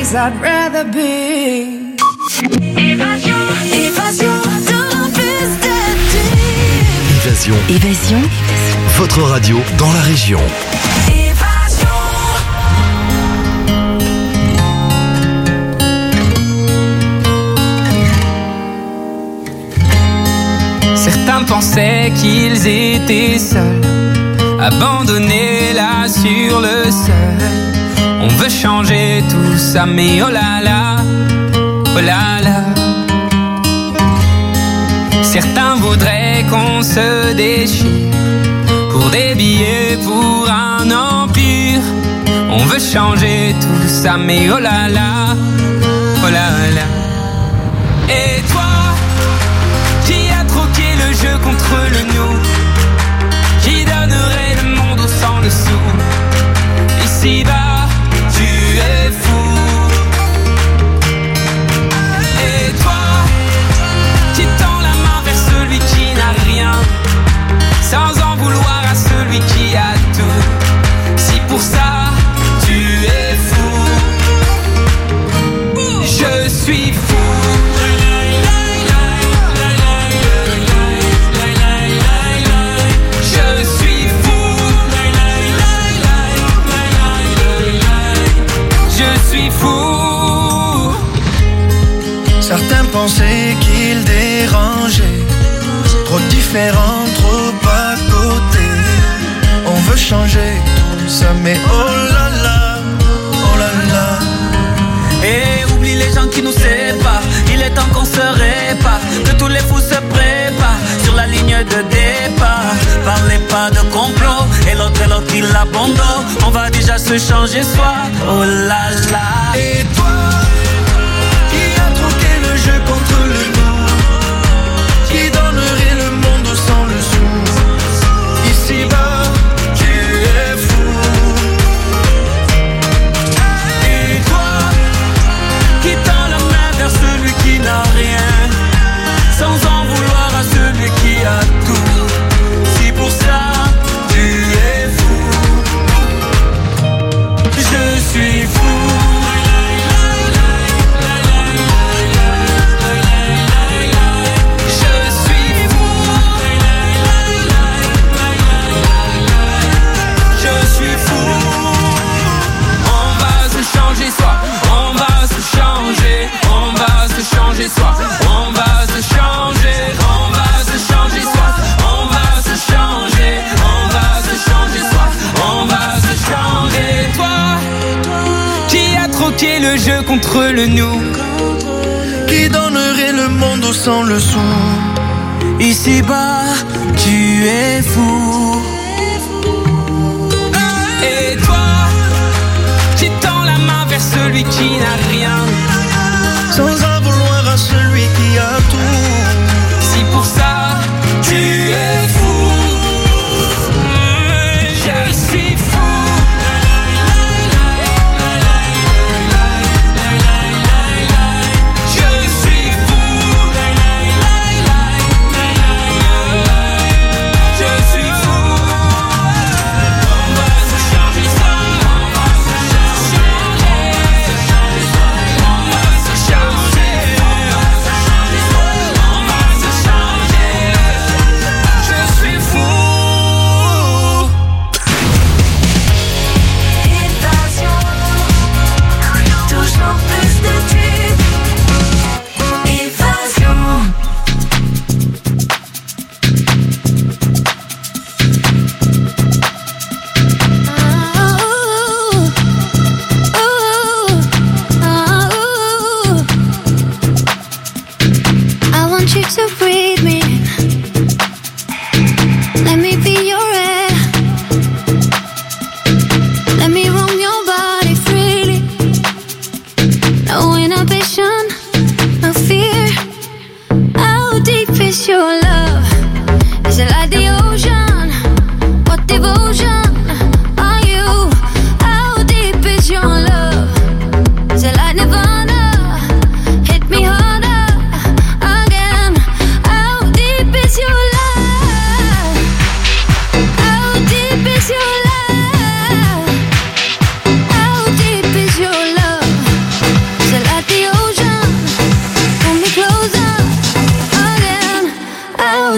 place I'd rather be. Évasion, évasion, don't be Évasion. Évasion. Votre radio dans la région. Certains pensaient qu'ils étaient seuls, abandonnés là sur le sol. On veut changer tout ça, mais oh là là, oh là là. Certains voudraient qu'on se déchire pour des billets, pour un empire. On veut changer tout ça, mais oh là là, oh là là. Et toi, qui a troqué le jeu contre le nous, qui donnerait le monde au sang le sou. Ici-bas, tu es fou. Et toi, qui tend la main vers celui qui n'a rien, sans en vouloir à celui qui a tout. Si pour ça, tu es fou, je suis fou. Certains pensaient qu'ils dérangeaient, trop différents, trop à côté. On veut changer tout ça, mais oh là là, oh là là. Et oublie les gens qui nous séparent, il est temps qu'on se répare, que tous les fous se préparent sur la ligne de départ. Parlez pas de complot, et l'autre il abandonne. On va déjà se changer soi, oh là là. Et toi, jeu contre le nous, qui donnerait le monde sans le sou. Ici-bas, tu es fou. Et toi, qui tend la main vers celui qui n'a rien, sans en vouloir à celui qui a tout. Si pour ça, tu es fou, je suis fou. On va se changer, on va se changer soi. On va se changer, on va se changer soi. On va se changer. Toi, qui a troqué le jeu contre le nous, qui donnerait le monde au sang le sou. Ici-bas, tu es fou. Et toi, qui tend la main vers celui qui n'a rien, sans en vouloir à celui qui a tout. Si pour ça, tu es fou, je suis fou. Je suis fou. Je suis fou. On va se changer ça. On va se changer. On va se changer. On va se changer.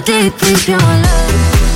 deep is your love?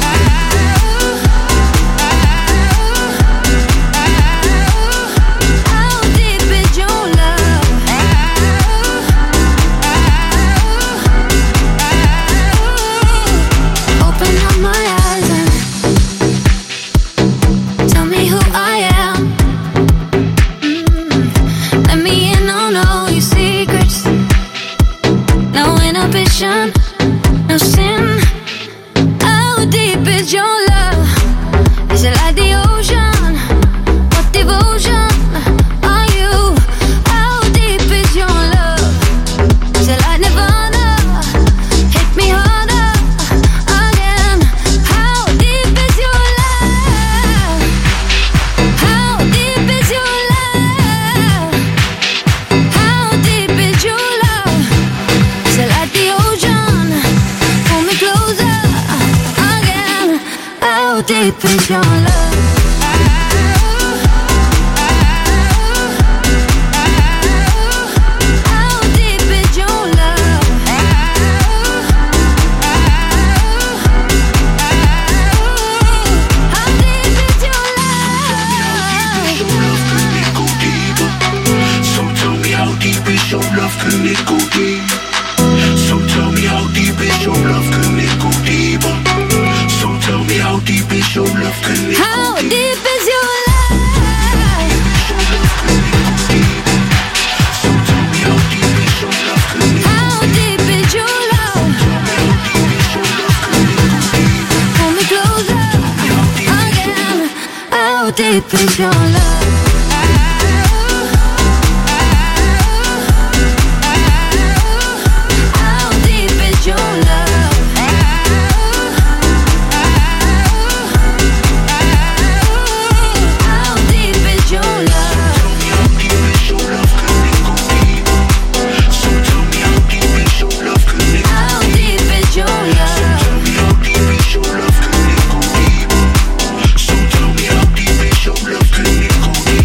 No sin. How deep is your love? Is it like the ocean? What devotion are you? How deep is your love? Is it like Nirvana? Hit me harder again. How deep is your love? How deep is your love? How deep is your love? Is it like the ocean? Pull me closer again. How deep is your love? How deep is your love? How deep is your love? So tell me how deep is your love, can it go deep? So tell me how deep is your love, can it go deeper? So tell me how deep is your love, can it How go deep? deep is your love? So tell me how deep is your love, can it How deep is your love? Pull me closer again. How deep is your love? How deep is your love? How deep is your love? How deep is your love, can it go deep? So tell me how deep is your love, can it go How deep is your love? Tell me how deep is your love, can it go deep? So tell me how deep is your love, can it go deep?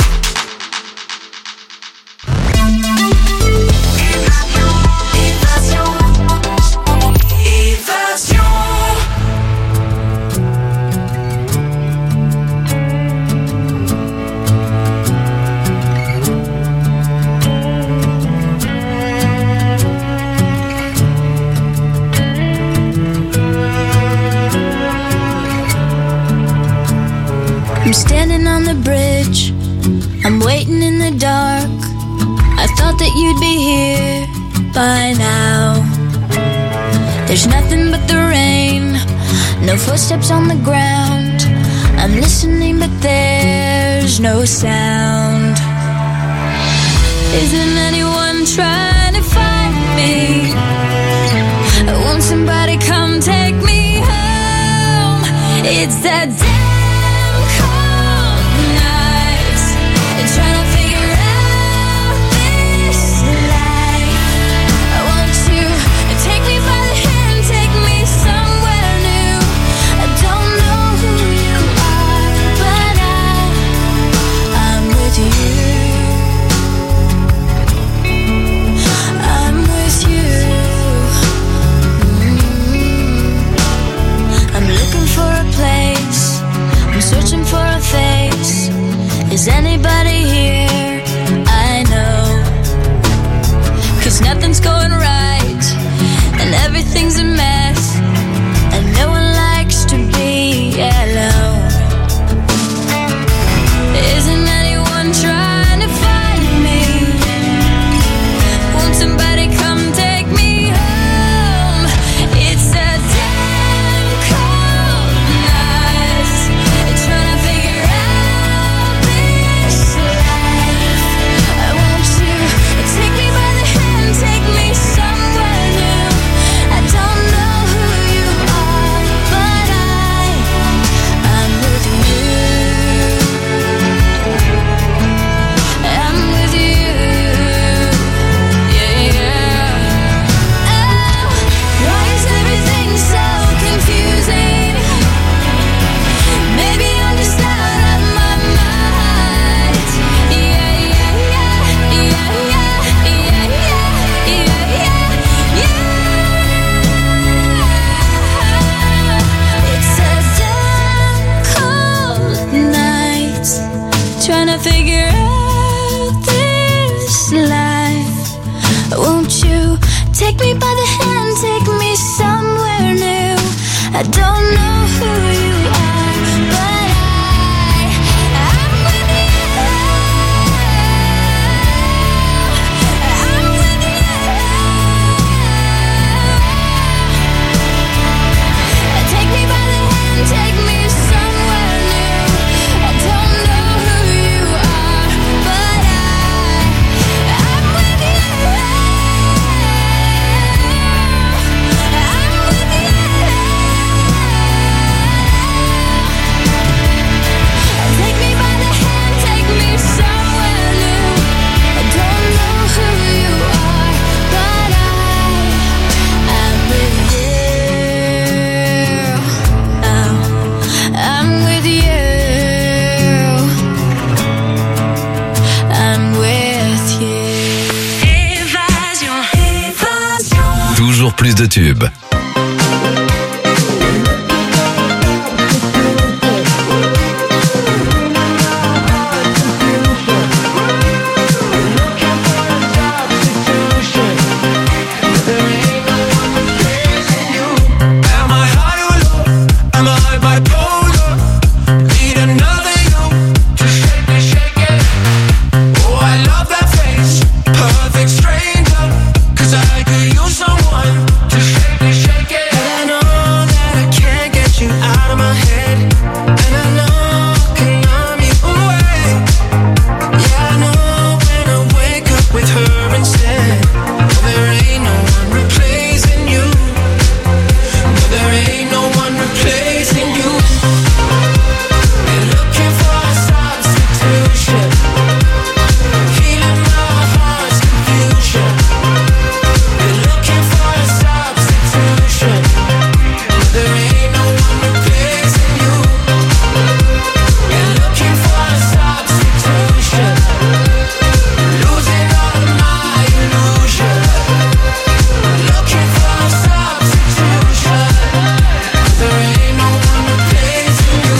I'm standing on the bridge, I'm waiting in the dark. I thought that you'd be here by now. There's nothing but the rain, no footsteps on the ground. I'm listening but there's no sound. Isn't anyone trying to find me? Won't somebody come take me home? It's that damn cold night, trying to figure out this life. Won't you take me by the hand, take me somewhere new? I don't know who you are, but I'm with you. I'm with you. I'm looking for a place, I'm searching for a face. Is anybody here? I know, 'cause nothing's going right and everything's a mess, and no one likes to be alone. Isn't anyone trying to find me? Won't somebody come take me home? It's a damn cold night, trying to figure out this life. figure out this life. Won't you take me by the hand, take me somewhere new? I don't know who you are, but I'm with you. I'm with you. Take me by the hand, take me somewhere new. I don't know who you are, but I'm with you. I'm with you. Take me by the hand, take me somewhere new. I don't know who you are, but I'm with you. I'm with you. I'm with you. Évasion, évasion. Toujours plus de tubes. Am I high or low? Am I bipolar? Need another you to shake it. Oh, I love that face, perfect stranger. 'Cause I could use someone to shake it. But I know that I can't get you out of my head, and I know I can numb you away. Yeah, I know when I wake up with her instead. Oh, there ain't no one replacing you. No, there ain't no one replacing you. You're looking for a substitution, feeling my heart's confusion. You're looking for a substitution. No, there ain't no one replacing you. You're looking for a substitution, losing all of my illusion. Looking for a substitution. There ain't no one replacing you.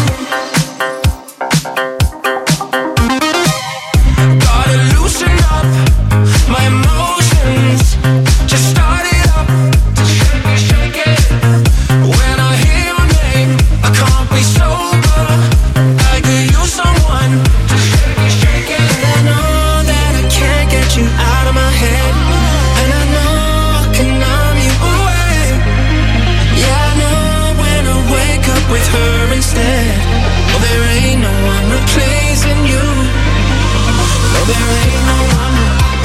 Gotta loosen up my emotions. Just start it up to shake it. When I hear your name, I can't be sober. I could use someone to shake it. I know that I can't get you out of my head, and I know I can numb you away. Yeah, I know when I wake up with her instead. Oh, there ain't no one replacing you. No, there ain't no one.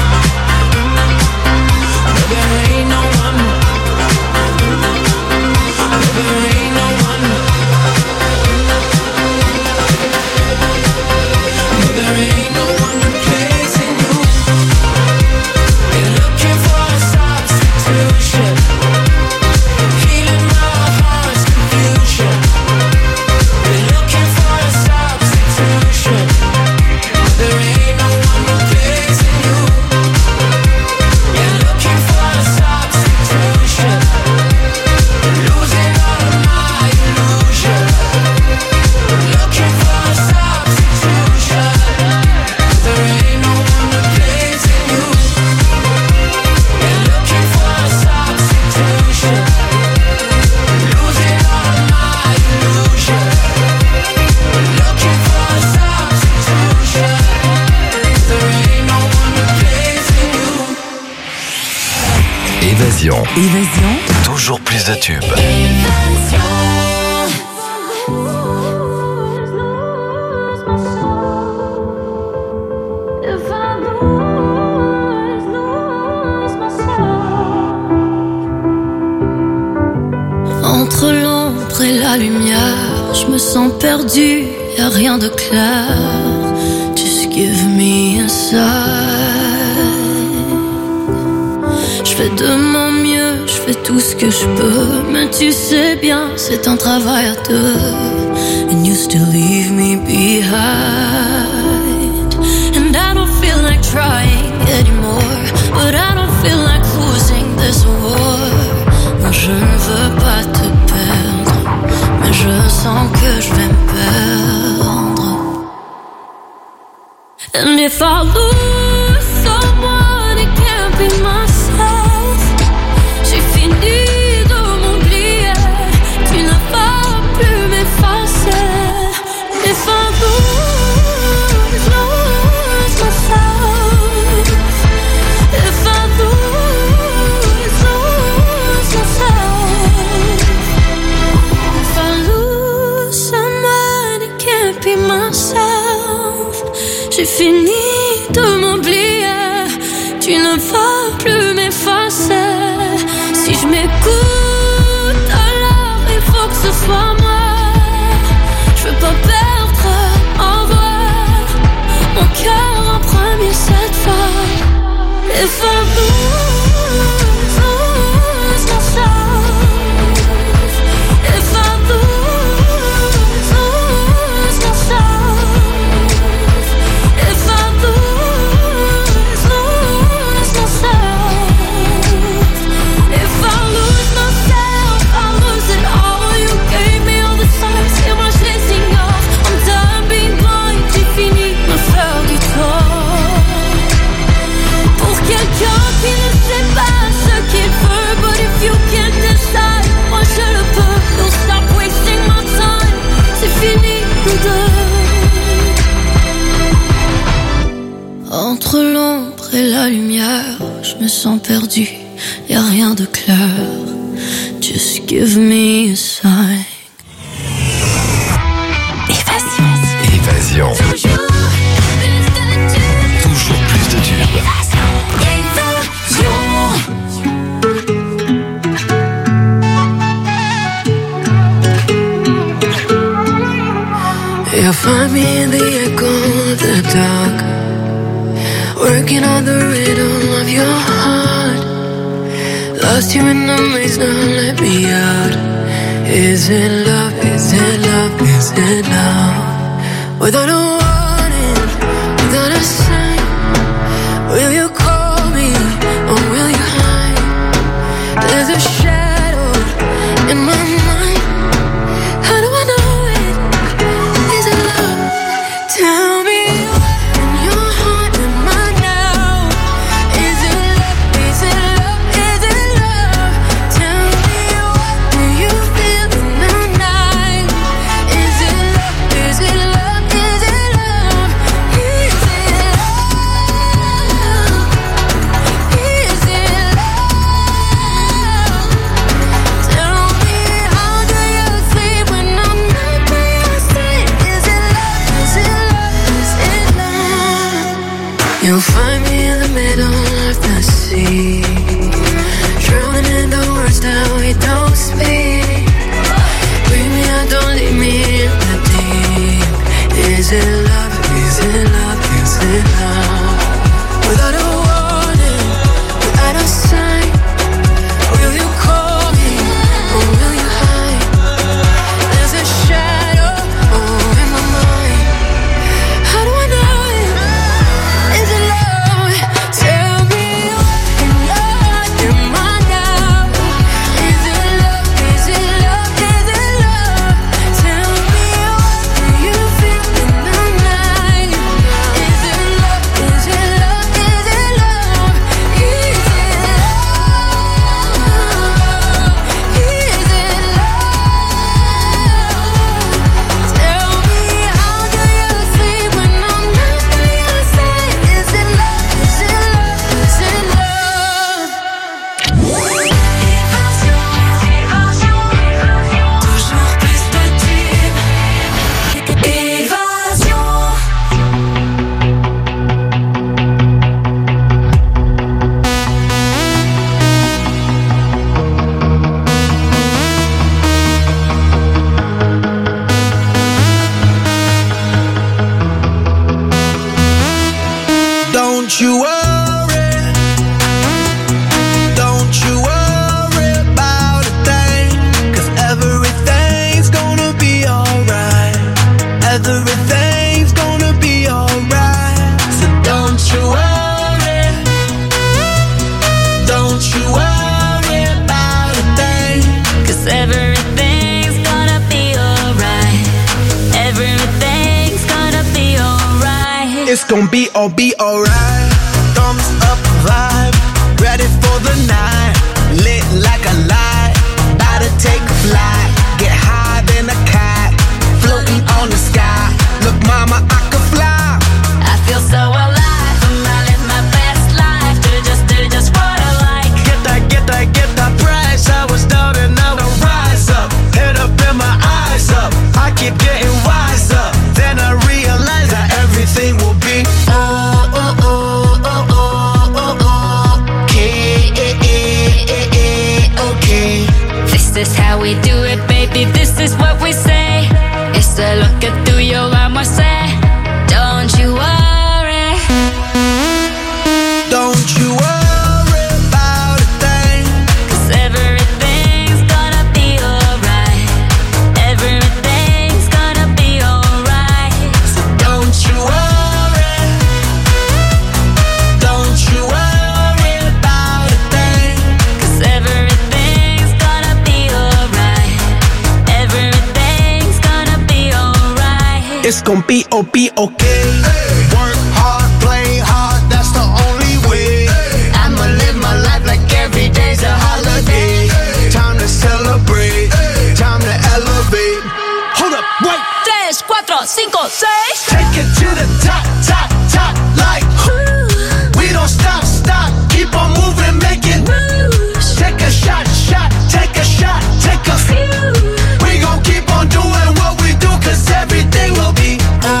No, there ain't no one. No, there ain't no one. No, there ain't no one replacing you. You're looking for a substitution, feeling my heart's confusion. You're looking for a substitution. There ain't no one replacing you. You're looking for a substitution, losing all of my illusion. Looking for a substitution. There ain't no one replacing you. You're looking for a substitution, losing all of my illusion. Looking for a substitution. There ain't no one replacing you. Évasion. Évasion. Toujours plus de tubes. Entre l'ombre et la lumière, je me sens perdu, y'a rien de clair. Just give me a sign. Je fais de mon mieux, je fais tout ce que je peux, mais tu sais bien, c'est un travail à deux. And you still leave me behind. And I don't feel like trying anymore, but I don't feel like losing this war. Non, je ne veux pas te perdre, mais je sens que je vais me perdre. If I lose someone, it can't be myself. J'ai fini de m'oublier, tu ne vas plus m'effacer. If I lose myself. If I lose myself. If I lose someone, it can't be myself. J'ai fini de m'oublier, tu ne vas plus m'effacer. Si je m'écoute, alors il faut que ce soit moi. Je veux pas perdre en voix mon cœur en premier cette fois. If I lose myself. If I lose myself. If I lose myself. If I lose myself, I lose it all. You gave me all the signs, et moi je les ignore. I'm done being blind, j'ai fini de me faire du tort. Pour quelqu'un qui ne sait pas ce qu'il veut, but if you can't decide, moi je le peux. Don't stop wasting my time, c'est fini nous deux. Entre l'ombre et la lumière, je me sens perdu, y'a rien de clair. Just give me a sign. Évasion. Toujours plus de tubes. You'll find me in the echo of the dark, working on the rhythm of your heart. Lost you in the maze, now let me out. Is it love, is it love, is it love? Without a warning, without a sign, will you call me or will you hide? There's a shadow in my mind. How do I know it? Is it love? Tell me what in your heart am I now? Is it love? Is it love? Is it love? Tell me what do you feel in the night? Is it love? Is it love? Is it love? Is it love? Is it love? Tell me how do you sleep when I'm not by your side? Is it love? Is it love? Is it love? You'll find me in the middle of the sea, drowning in the words that we don't speak. Bring me out, don't leave me in the deep. Is it love? Is it love? Is it love? Without a warning, without a sign, will you call me or will you hide? There's a shadow in my mind. How do I know it? Is it love? Tell me what in your heart am I now? Is it love? Is it love? Is it love? Tell me what do you feel in the night? Is it love? Is it love? Is it love? Is it love? Is it love? Tell me how do you sleep when I'm not by your side? Is it love? Is it love? Is it love? Toujours plus de tubes. Évasion. Don't you worry, don't you worry about a thing, 'cause everything's gonna be alright. Everything's gonna be alright. So don't you worry, don't you worry about a thing, 'cause everything's gonna be alright. Everything's gonna be alright. It's gon' be alright. Thumbs up vibe, ready for the night. Lit like a light, about to take a flight. Get higher than a kite, floating on the sky. Look mama, I can fly. I feel so alive, I live my best life. Do just what I like. Get that price. I was down and now I rise up. Head up and my eyes up. I keep getting wiser. Then I realize that everything will be okay. This is how we do it, baby. This is what we say. It's a look at through your eyes, I say. Don't you worry. Don't you worry about a thing. 'Cause everything's gonna be alright. Everything's gonna be alright. So don't you worry. Don't you worry about a thing. 'Cause everything's gonna be alright. Everything's gonna be alright. It's gon' be okay. Work hard, play hard, that's the only way. I'ma live my life like every day's a holiday. Time to celebrate, time to elevate. Hold up, wait. 3, 4, 5, 6. Take it to the top, top, top, like we don't stop, stop, keep on moving, make it moves. Take a shot, shot, take a shot, take a few. We gon' keep on doing what we do, 'cause everything will be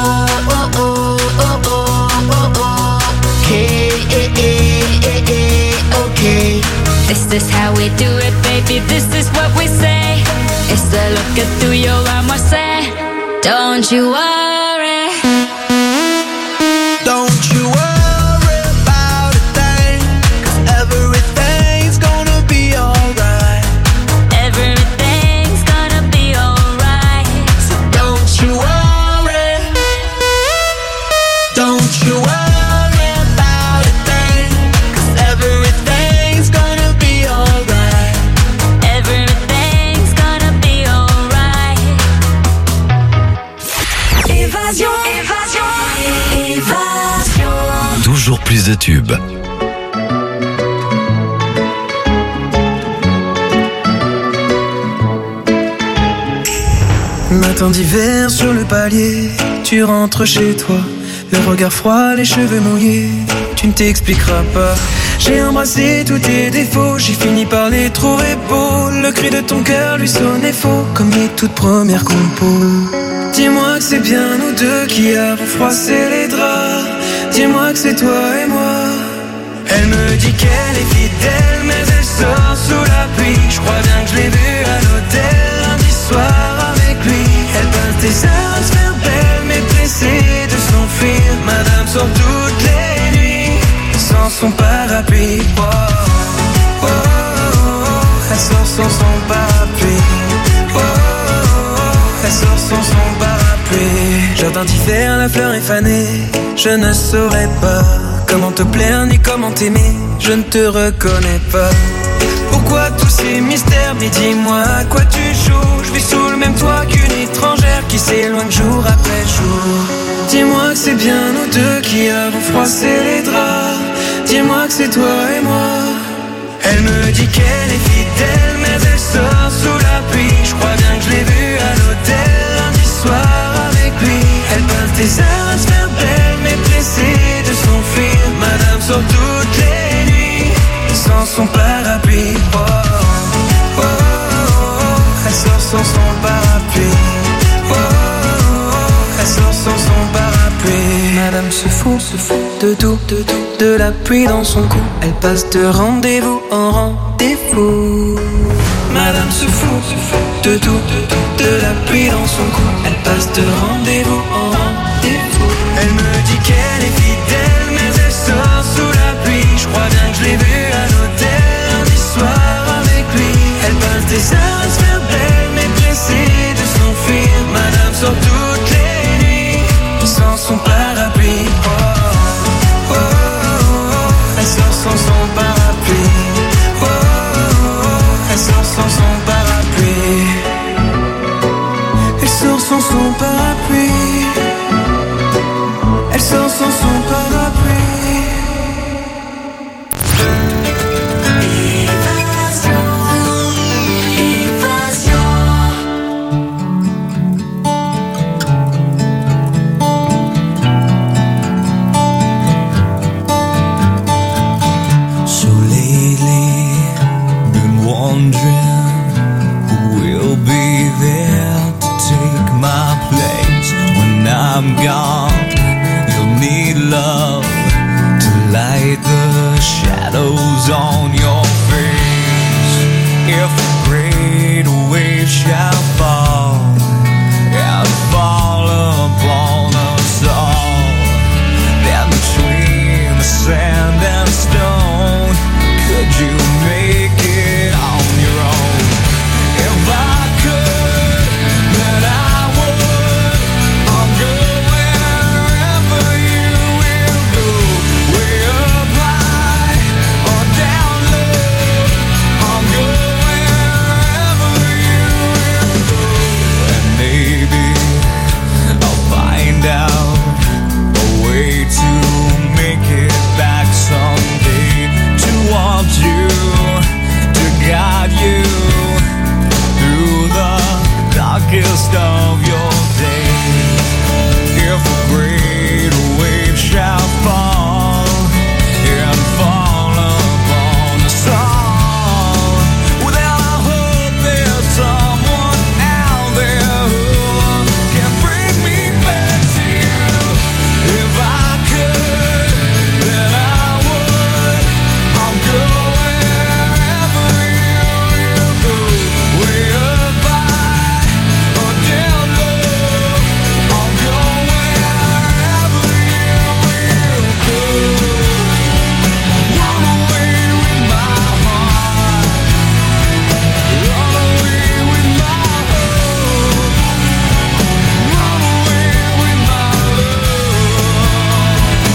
okay. This is how we do it, baby. This is what we say. It's the look at through your eyes, I say. Don't you worry. Don't you worry about a thing, 'cause everything's gonna be alright. Everything's gonna be alright. So don't you worry. Don't you worry about a thing, 'cause everything's gonna be alright. Everything's gonna be alright. Évasion, évasion, évasion. Toujours plus de tubes. Matin d'hiver sur le palier, tu rentres chez toi, le regard froid, les cheveux mouillés, tu ne t'expliqueras pas. J'ai embrassé tous tes défauts, j'ai fini par les trouver beaux. Le cri de ton cœur lui sonnait faux, comme les toutes premières compos. Dis-moi que c'est bien nous deux qui avons froissé les draps. Dis-moi que c'est toi et moi. Elle me dit qu'elle est fidèle, mais elle sort sous la pluie. Je crois bien que je l'ai vue à l'hôtel lundi soir avec lui. Elle passe des heures à se faire belle, mais pressée de s'enfuir. Madame sort toutes les nuits sans son parapluie. Oh, oh, oh, oh, elle sort sans son parapluie. Oh, oh, oh, elle sort sans son parapluie. Jardin d'hiver, la fleur est fanée. Je ne saurais pas comment te plaire ni comment t'aimer. Je ne te reconnais pas. Pourquoi tous ces mystères? Mais dis-moi à quoi tu joues. Je vis sous le même toit qu'une étrangère qui s'éloigne jour après jour. Dis-moi que c'est bien nous deux qui avons froissé les draps. Dis-moi que c'est toi et moi. Elle me dit qu'elle est fidèle, mais elle sort sous la pluie. Je crois bien que je l'ai vue à l'hôtel lundi soir avec lui. Elle passe des heures à se faire belle, mais pressée de s'enfuir. Madame sort toutes les nuits sans son parapluie. Oh, oh, oh, oh, elle sort sans son parapluie. Oh, oh, oh, elle sort sans son parapluie. Madame se fout de tout, de la pluie dans son cou. Elle passe de rendez-vous en rendez-vous. Madame se fout de tout, de la pluie dans son cou. Elle passe de rendez-vous en rendez-vous. Elle me dit qu'elle est fidèle, mais elle sort sous la pluie. Je crois bien que je l'ai vue à l'hôtel lundi soir avec lui. Elle passe des heures à se faire belle, mais pressée de s'enfuir. Madame sort toutes les nuits sans son parapluie. Oh, oh, oh, oh, elle sort sans son parapluie. Oh, oh, oh, elle sort sans son parapluie. Elle sort sans son parapluie. Elle sort sans son darkest of your days. If a great wave shall fall and fall upon us all, well, then I hope there's someone out there who can bring me back to you. If I could, then I would. I'll go wherever you go, way up high or down low. I'll go wherever you will go. Run away with my heart, run away with my hope, run away with my love.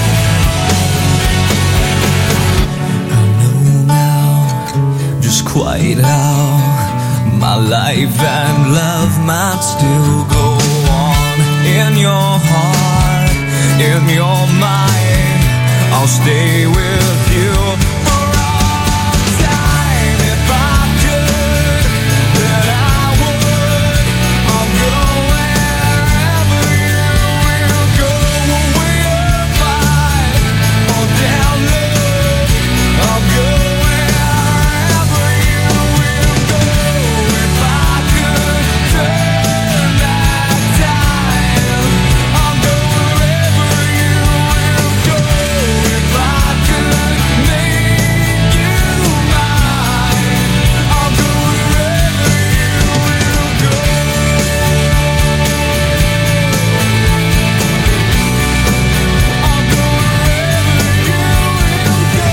I know now just quite how my life and love might still go on. In your heart, in your mind, I'll stay with you for all time. If I could, then I would. I'll go wherever you will go, way up high or down low. I'll go wherever you will go. If I could turn back time, I'll go wherever you will go. If I could make you mine, I'll go wherever you will go. I'll go wherever you will go.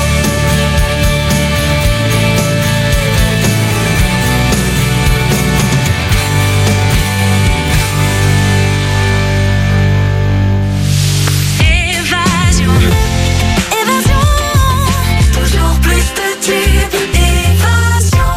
Évasion, évasion, toujours plus de tubes. Évasion.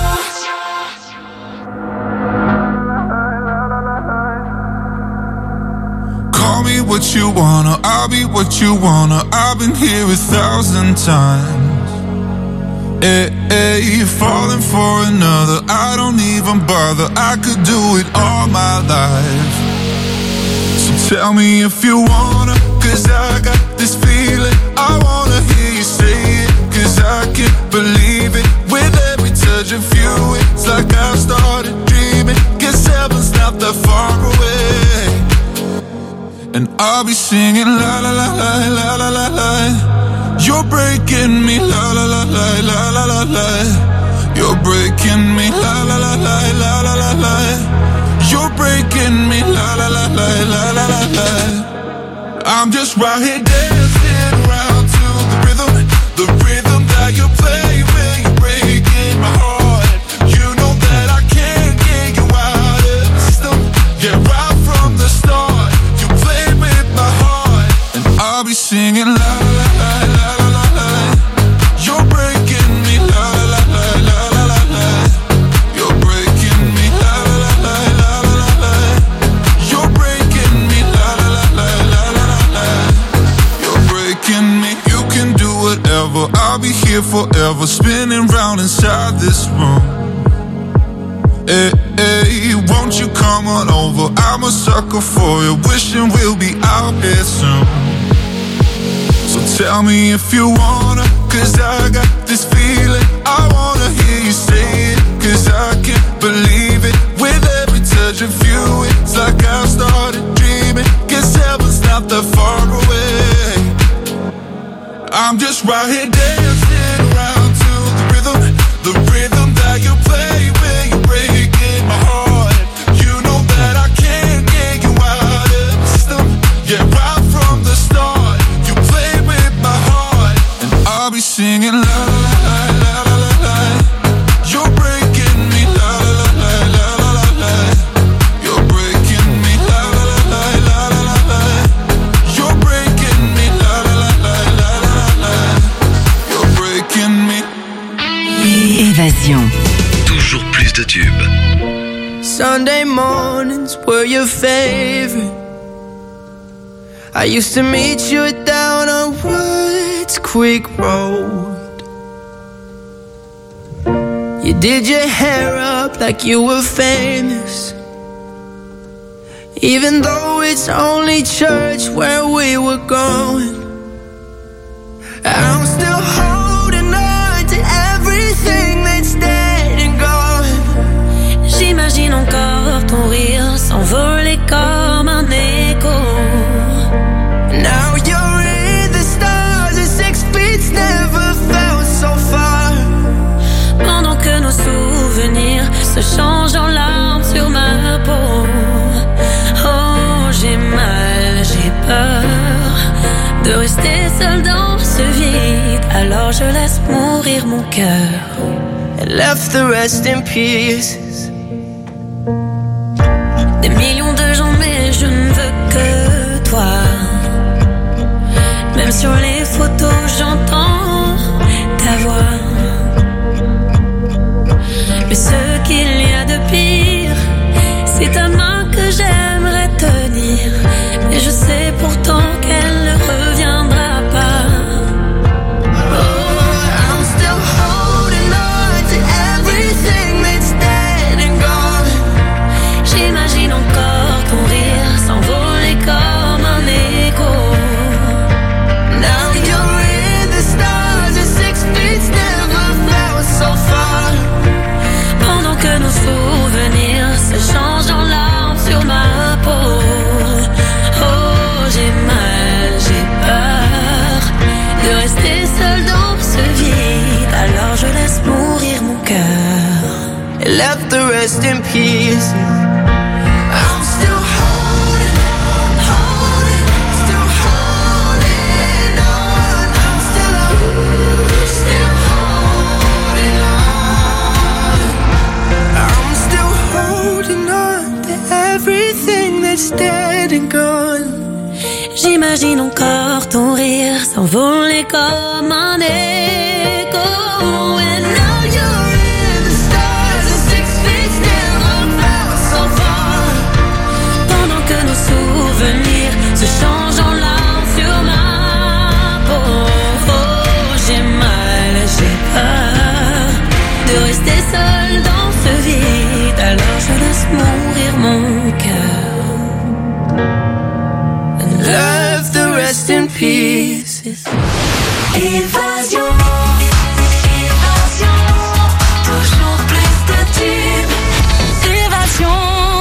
Call me what you wanna, I'll be what you wanna. I've been here 1,000 times. Hey, hey, falling for another, I don't even bother. I could do it all my life. So tell me if you wanna, cause I got this feeling. I wanna hear you say it, cause I can't believe it. With every touch of you, it's like I've started dreaming. Guess heaven's not that far away. And I'll be singing la la la la la la la la. You're breaking me la la la la la la la la. You're breaking me la la la la la la la la. You're breaking me la la la la la la la la. I'm just right here dancing around to the rhythm that you play when you're breaking my heart. You know that I can't get you out of the system. Yeah, right from the start, you played with my heart, and I'll be singing la la la la la la la. You're breaking me la la la la la la la. You're breaking me la la la la la la la. You're breaking me la la la la la la la. You're breaking me. You can do whatever, I'll be here forever, spinning round inside this room. Hey, hey, won't you come on over? I'm a sucker for you, wishing we'll be out here soon. So tell me if you wanna, cause I got this feeling. I wanna hear you say it, cause I can't believe it. With every touch of you, it's like I've started dreaming. Guess heaven's not that far away. I'm just right here dancing around to the rhythm that you play when you're breaking my heart. You know that I can't get you out of the system. Yeah, right from the start, you played with my heart, and I'll be singing la la la la la la la. You're breaking me la la la la la la la. You're breaking me la la la la la la la. You're breaking me la la la la la la la. You're breaking me. Évasion. Toujours plus de tubes. Sunday mornings were your favorite. I used to meet you down on Woods Creek Road. You did your hair up like you were famous. Even though it's only church where we were going, I'm still holding on to everything that's dead and gone. J'imagine encore ton rire s'envoler comme un écho. Now you're in the stars and 6 feet never felt so far. Pendant que nos souvenirs se changent en larmes sur ma peau. Oh, j'ai mal, j'ai peur de rester seule dans ce vide. Alors je laisse mourir mon cœur. And left the rest in pieces. Des millions de gens mais je ne veux que toi. Même sur les photos j'entends ta voix. Mais ce qu'il y a de pire, c'est ta main que j'aimerais tenir. Mais je sais pourtant qu'elle ne reviendra pas. Oh, I'm still holding on to everything that's dead and gone. J'imagine encore ton rire s'envoler comme un écho. Now you're in the stars and 6 feet never felt so far. Pendant que nos souvenirs se changent en larmes sur ma peau. Oh, j'ai mal, j'ai peur de rester seule dans ce vide. Alors je laisse mourir mon cœur. And left the rest in pieces. I'm still holding on, still holding on. I'm still holding on. I'm still holding on to everything that's dead and gone. J'imagine encore ton rire s'envoler comme un écho. And now you're in the stars and 6 feet never felt so far. Pendant que nos souvenirs se changent en larmes sur ma peau. Oh, j'ai mal, j'ai peur de rester seule dans ce vide. Alors je laisse mourir mon cœur. And Left the rest in pieces. Évasion, évasion, toujours plus de tubes. Évasion.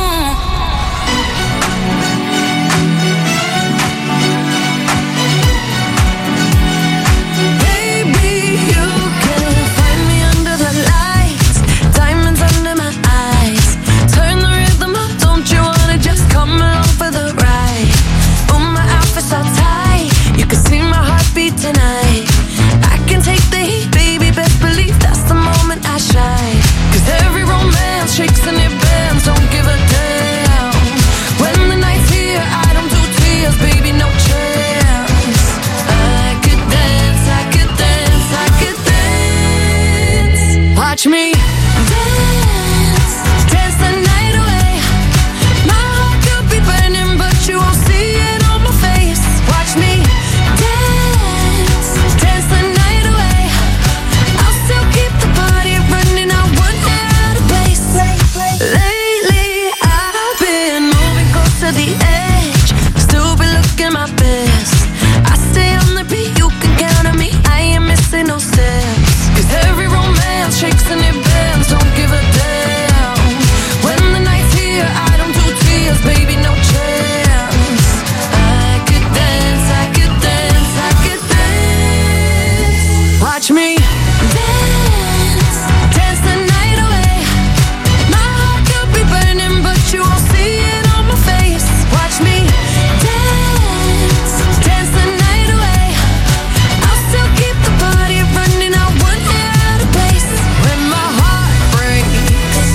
Baby, you can find me under the lights, diamonds under my eyes. Turn the rhythm up, don't you wanna just come along for the ride? Oh, my outfit's all tight, you can see my heartbeat tonight. I can take the heat, baby, best believe that's the moment I shine. 'Cause every romance shakes and it bends, don't give a damn. When the night's here, I don't do tears, baby, no chance. I could dance, I could dance, I could dance. Watch me dance, dance the night away. My heart could be burning, but you won't see it on my face. Watch me dance, dance the night away. I'll still keep the party running, I won't get out of place. Lately, I've been moving close to the edge, still be looking my best. I stay on the beat, you can count on me, I ain't missing no steps. 'Cause every romance shakes and it bends, don't give a damn. When the night's here, I don't do tears, baby, no chance. I could dance, I could dance, I could dance. Watch me dance, dance the night away. My heart could be burning, but you won't see it on my face. Watch me dance, dance the night away. I'll still keep the party running, I won't get out of place. When my heart breaks,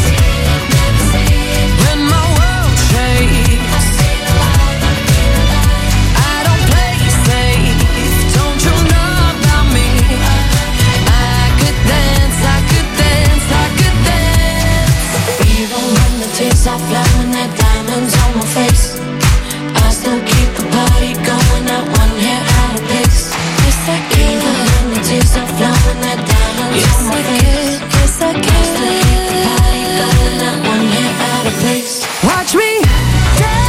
when my world shakes, I don't play safe, don't you know about me? I could dance, I could dance, I could dance. Even when the tears are flowing, that diamonds on my face, I still keep the party going, not one hair out of place. Yes, I can. Even when the tears are flowing, that diamonds on my face, yes, I can. I still keep the party going, not one hair out of place. Watch me dance.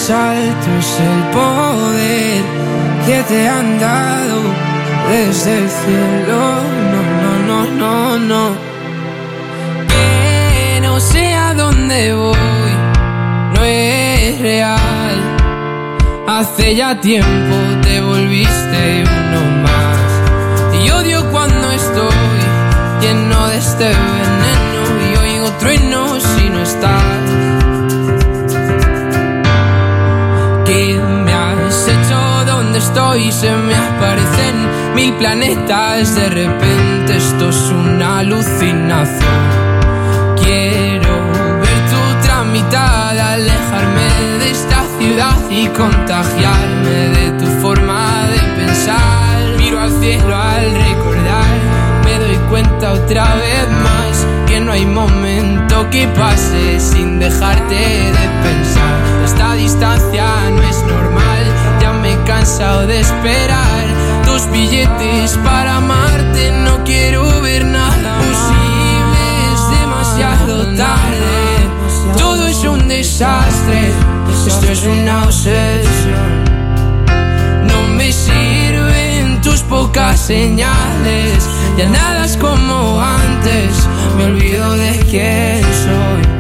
alto es el poder que te han dado desde el cielo. No, no, no, no, no. Que no sé a dónde voy, no es real. Hace ya tiempo te volviste uno más. Y odio cuando estoy lleno de este veneno y oigo truenos si no estás. ¿Qué me has hecho? ¿Dónde estoy? Se me aparecen 1000 planetas. De repente esto es una alucinación. Quiero ver tu tramitar, alejarme de esta ciudad y contagiarme de tu forma de pensar. Miro al cielo al recordar, me doy cuenta otra vez más que no hay momento que pase sin dejarte de pensar. Esta distancia no es normal, ya me he cansado de esperar tus billetes para amarte. No quiero ver nada posible, es demasiado tarde. Todo es un desastre, esto es una obsesión. No me sirven tus pocas señales, ya nada es como antes, me olvido de quién soy.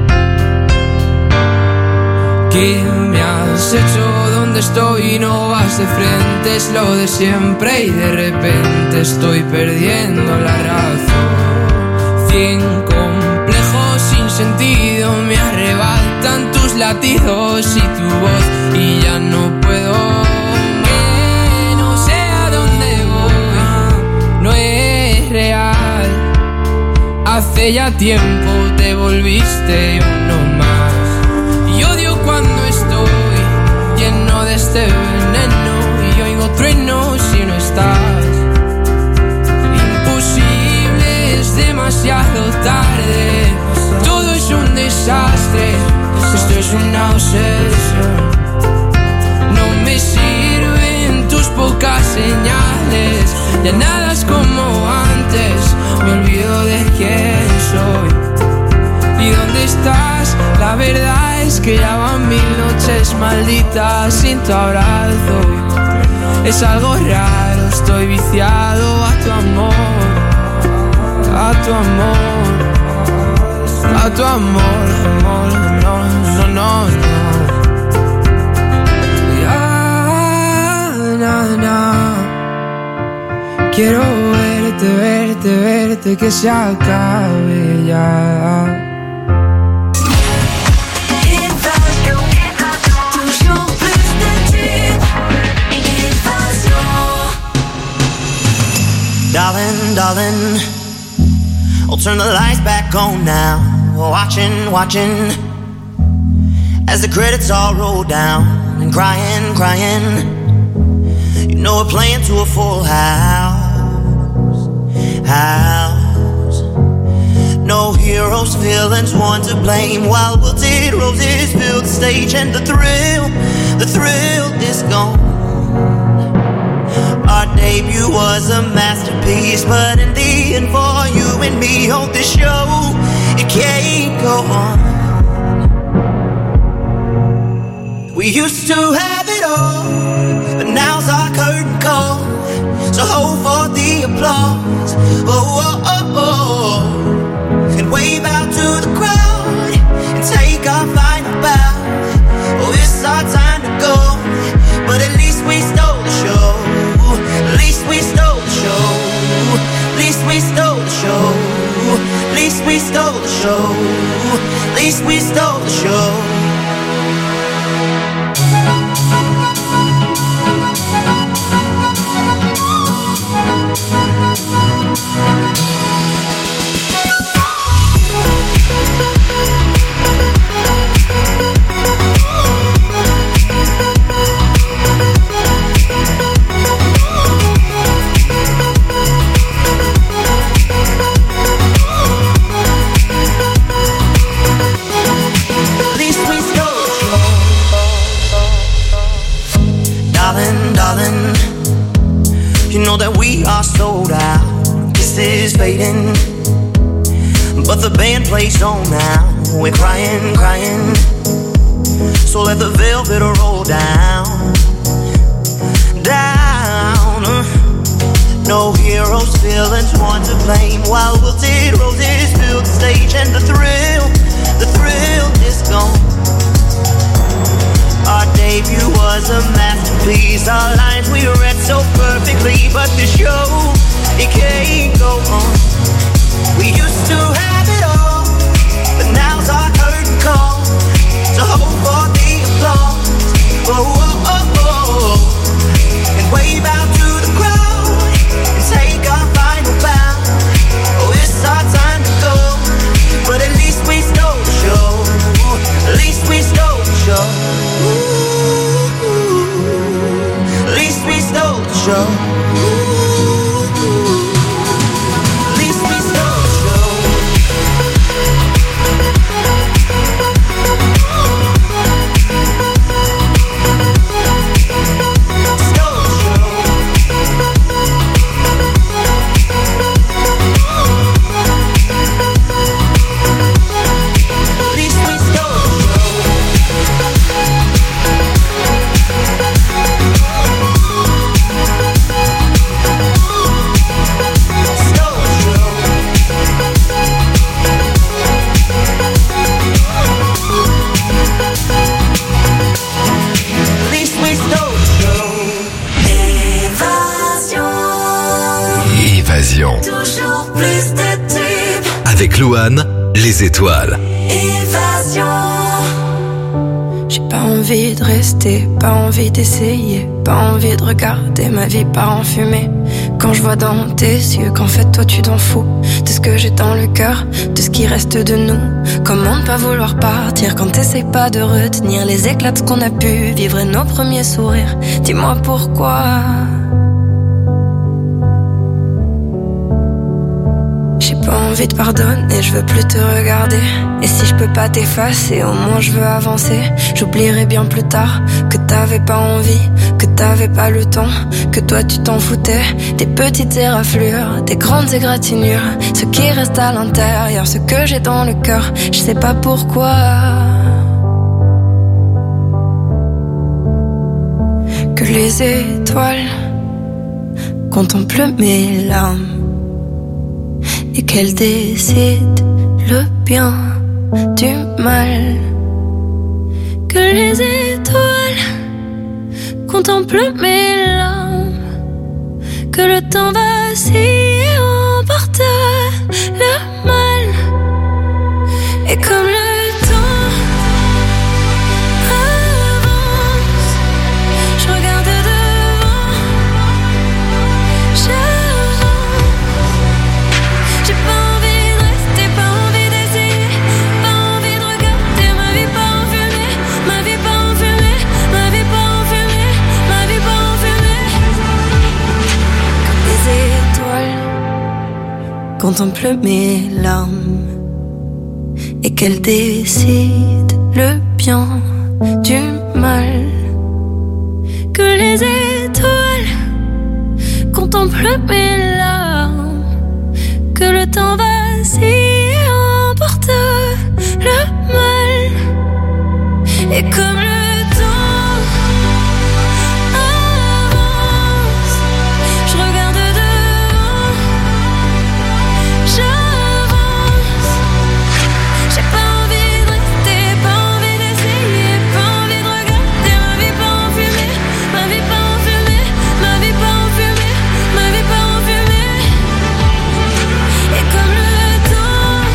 ¿Qué me has hecho? ¿Dónde estoy? No vas de frente, es lo de siempre y de repente estoy perdiendo la razón. 100 complejos sin sentido me arrebatan tus latidos y tu voz y ya no puedo. Que no sé a dónde voy, no es real. Hace ya tiempo te volviste uno más. Y odio cuando estoy lleno de este veneno y oigo truenos si no estás. Imposible, es demasiado tarde. Todo es un desastre, esto es una obsesión. No me sirven tus pocas señales, ya nada es como antes, me olvido de quién soy. ¿Y dónde estás? La verdad es que ya van 1000 noches malditas sin tu abrazo. Es algo raro, estoy viciado a tu amor, a tu amor, a tu amor, amor, no, no, no, no. Ya, na, na. Quiero verte, verte, verte, que se acabe ya. Darling, darling, I'll turn the lights back on now. Watching, watching, as the credits all roll down. And crying, crying, you know we're playing to a full house. No heroes, villains, one to blame. While wilted roses fill the stage, and the thrill is gone. Our debut was a masterpiece, but in the end, for you and me, hold this show, it can't go on. We used to have it all, but now's our curtain call. So hold for the applause, oh, oh, oh, oh. And wave out to the crowd, and take our final bow. Oh, it's our time to go, but at least we stole the show. At least we stole the show. At least we stole the show. At least we stole the show. At least we stole the show. That we are sold out, this is fading, but the band plays on now. We're crying, crying, so let the velvet roll down, down. No heroes, villains, one to blame. While wilted roses fill the stage, and the thrill is gone. Our debut was a masterpiece. Our lines we read so perfectly, but the show, it can't go on. We used to have it all, but now's our curtain call. So hold for the applause, oh, oh, oh, oh. And wave out to the crowd and take our final bow. Oh, it's our time to go, but at least we stole the show. At least we stole the show. Ooh, at least we stole the show. Toujours plus de tubes. Avec Louane, les étoiles. Évasion. J'ai pas envie de rester, pas envie d'essayer, pas envie de regarder ma vie part en fumée. Quand je vois dans tes yeux qu'en fait toi tu t'en fous de ce que j'ai dans le cœur, de ce qui reste de nous. Comment ne pas vouloir partir quand t'essayes pas de retenir les éclats de ce qu'on a pu vivre et nos premiers sourires. Dis-moi pourquoi. J'ai pas envie de pardonner, je veux plus te regarder. Et si je peux pas t'effacer, au moins je veux avancer. J'oublierai bien plus tard que t'avais pas envie, que t'avais pas le temps, que toi tu t'en foutais. Des petites éraflures, des grandes égratignures, ce qui reste à l'intérieur, ce que j'ai dans le cœur, je sais pas pourquoi. Que les étoiles contemplent mes larmes et qu'elle décide le bien du mal. Que les étoiles contemplent mes larmes, que le temps vacille et emporte le mal. Et comme le temps avance, je regarde devant, j'ai pas envie de rester, pas envie d'essayer, pas envie de regarder ma vie pas en fumée, ma vie pas en fumée, ma vie pas en fumée, ma vie pas en fumée. Comme les étoiles contemplent mes larmes et qu'elles décident le bien du mal. Que les étoiles contemplent mes larmes, que le temps vacille et emporte le mal. Et comme le temps avance, je regarde devant, j'avance. J'ai pas envie de rester, pas envie d'essayer, pas envie de regarder ma vie pas en fumée, ma vie pas en fumée, ma vie pas en fumée, ma vie pas en fumée. Et comme le temps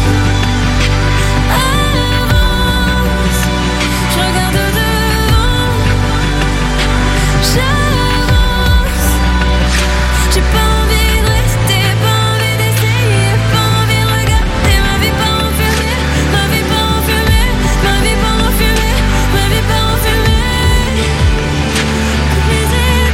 avance, je regarde devant, j'avance. J'ai pas envie de rester, pas envie d'essayer, pas envie de regarder ma vie pas en fumée, ma vie pas en fumée, ma vie pas en fumée, ma vie pas en fumée. Que les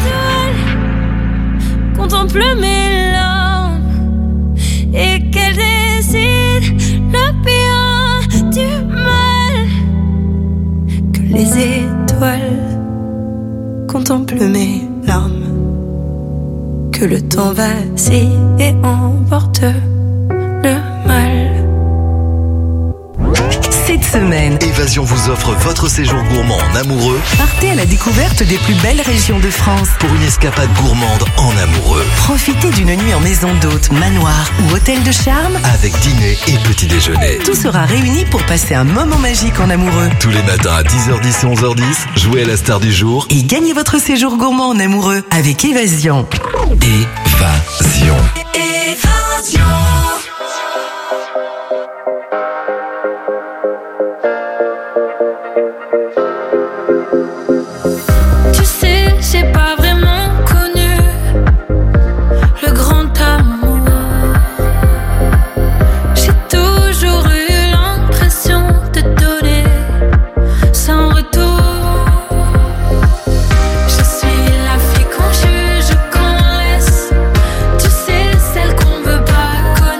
étoiles contemplent mes larmes et qu'elles décident le bien du mal. Que les étoiles contemplent mes larmes, que le temps vacille et emporte le mal. C'est cette semaine. Évasion vous offre votre séjour gourmand en amoureux. Partez à la découverte des plus belles régions de France. Pour une escapade gourmande en amoureux. Profitez d'une nuit en maison d'hôte, manoir ou hôtel de charme. Avec dîner et petit déjeuner. Tout sera réuni pour passer un moment magique en amoureux. Tous les matins à 10h10 et 11h10, jouez à la star du jour. Et gagnez votre séjour gourmand en amoureux avec Évasion. Évasion. Évasion. Tu sais, j'ai pas vraiment connu le grand amour. J'ai toujours eu l'impression de donner sans retour. Je suis la fille qu'on juge, qu'on laisse. Tu sais, celle qu'on veut pas connaître.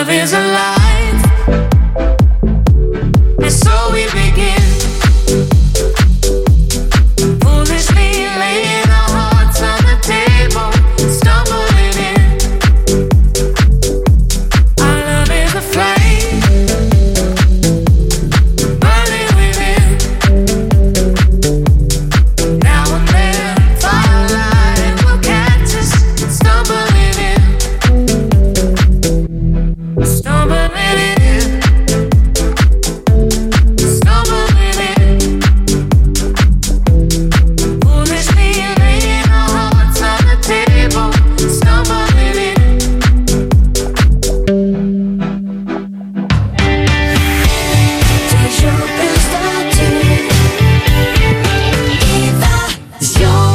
love is alive, and so we begin. Foolishly laying our hearts on the table, stumbling in. Our love is a flame, burning within. Now and then, firelight will catch us, stumbling in. Stumbling in. Stumbling in. Foolishly laying our hearts on the table, stumbling in. Toujours plus statue, évasion.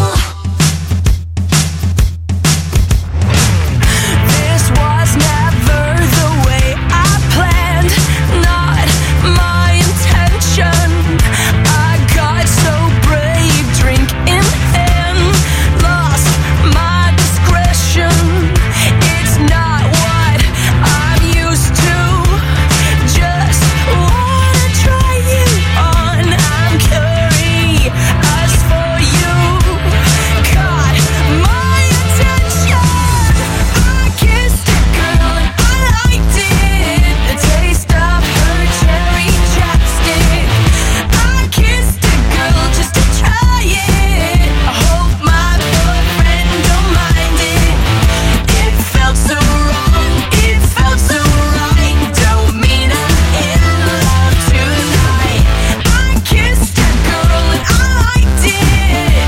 This was never the way I planned, not my intention. I got so brave, drink in hand, lost my discretion. It's not what I'm used to, just wanna try you on. I'm curious for you, caught my attention. I kissed a girl and I liked it, the taste of her cherry chapstick. I kissed a girl just to try it, I hope my boyfriend don't mind it. It felt so wrong, it felt so right, don't mean I'm in love tonight. I kissed a girl and I liked it,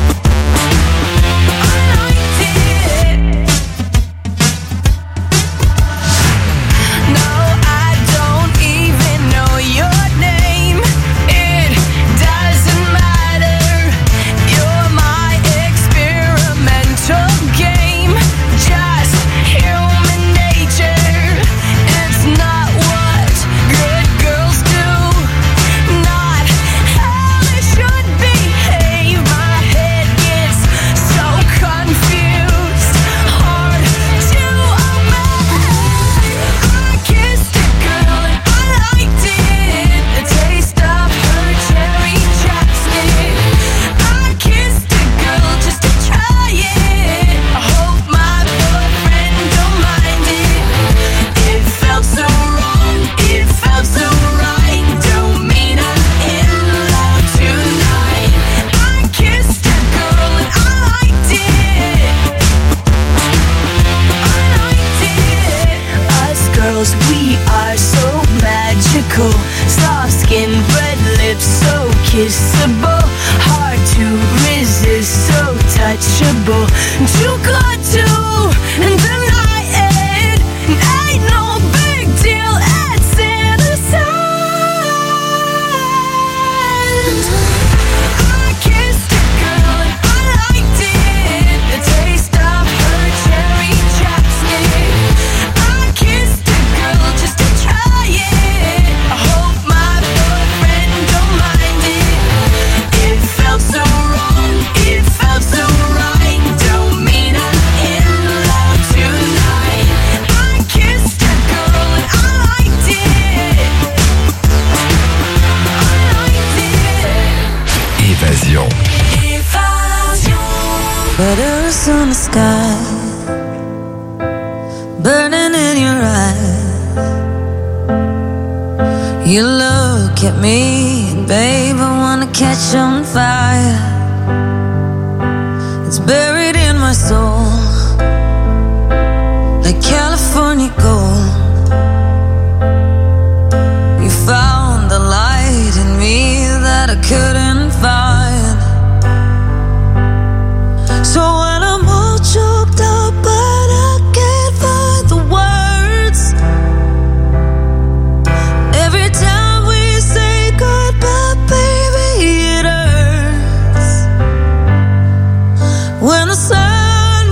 I liked it. No, I don't even know your name, it doesn't matter. You're my experimental game, just human nature. It's not what good girls do, not how they should behave. My head gets so confused, hard to obey. I kissed a girl and I liked it, the taste of her cherry chapstick. I kissed a girl just to try it, I hope my boyfriend don't mind it. It felt so wrong, it felt so right, don't mean I'm in love tonight. I kissed a girl and I liked it, I liked it. Us girls, we are so magical, soft skin, red lips, so kissable, hard to resist, so touchable, too good to deny it. Ain't no big deal, it's innocent. I kissed a girl and I liked it, the taste of her cherry chapstick. I kissed a girl just to try it, I hope my boyfriend don't mind it. It felt so wrong, it felt so right, don't mean I'm in love tonight. I kissed a girl and I liked it, I liked it. Évasion. Évasion. Letters on the sky, burning in your eyes. You look at me, and babe, I wanna catch on fire. It's buried in my soul, like California gold. You found the light in me that I couldn't find. So when I'm all choked up, but I can't find the words. Every time we say goodbye, baby, it hurts. When the sun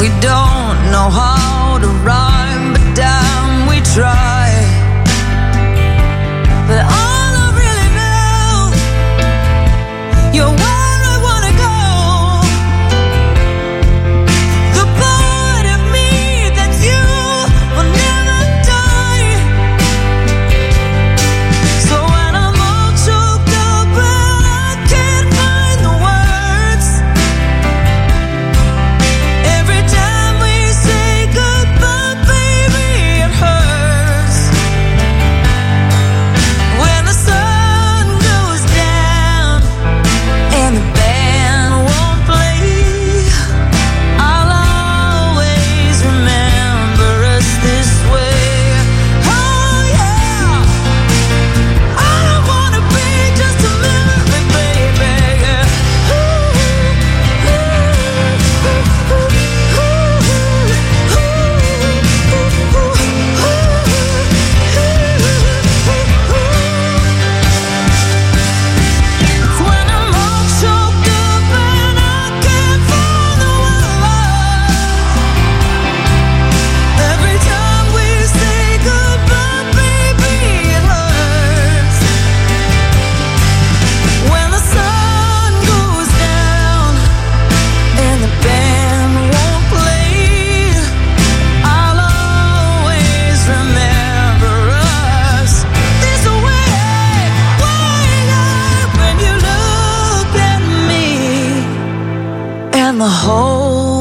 We don't know how to rhyme, but damn, we try. But all I really know, you're where I wanna go. The part of me that's you will never die. So when I'm all choked up and I can't find the words, every time we say goodbye, baby, it hurts. When the sun goes down and the band won't play, I'll always remember us this way. Oh yeah, I don't wanna be just a memory, baby. When I'm all choked up and I can't find the word, every time we say goodbye, baby, it hurts. When the sun goes down and the band won't play, I'll always remember us this way. When you look at me and the whole